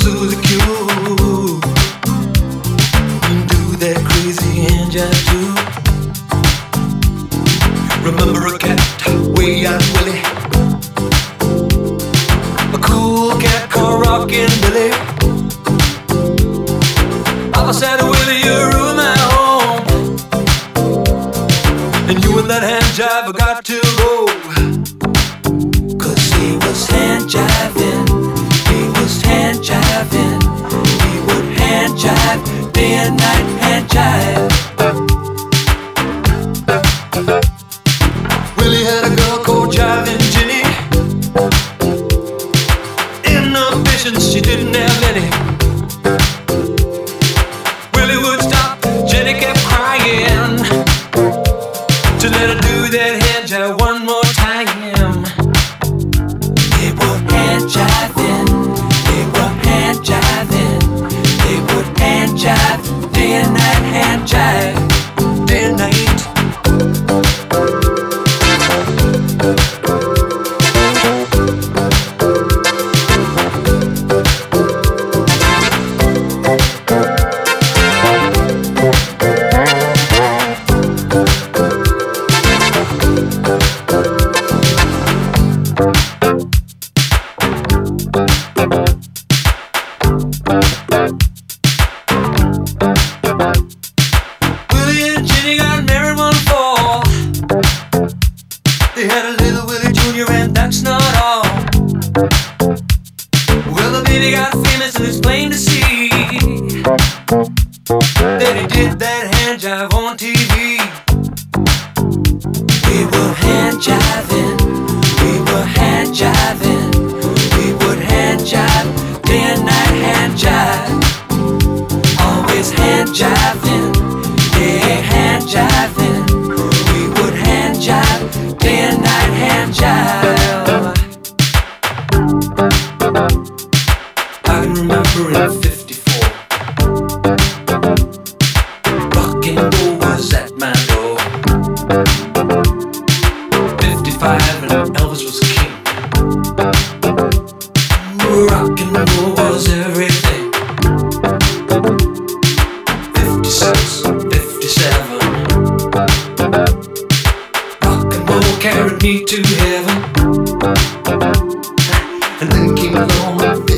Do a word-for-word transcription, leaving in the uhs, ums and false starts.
Susie Q. Do that crazy hand jive too. Remember a cat way out Willie, a cool cat called Rockin' Billy. Papa said, Willie, you ruined my home, and you and that hand jive got to go. Cause he was hand jiving, he was hand jiving, he would hand jive, day and night hand jive. Willie had a girl called Jiving Jenny. Inhibitions, she didn't have any. Willie would stop, Jenny kept crying, to let her do that hand jive one more time. They were hand jiving, they were hand jiving, they would hand jive, day and night hand jive, day and night. Willie and Jenny got married one fall. They had a little Willie Junior and that's not all. Well, the baby got famous and it's plain to see that he did that hand jive on T V. We were hand jiving, we were hand jiving, we would hand jive, day and night hand jive. Always hand jiving, yeah, hand jiving, we would hand jive, day and night hand jive. I can remember in fifty-four, rock and roll was at my door. fifty-five and Elvis was king. Rock and roll was everything. fifty-six, fifty-seven, rock and roll carried me to heaven. And then came along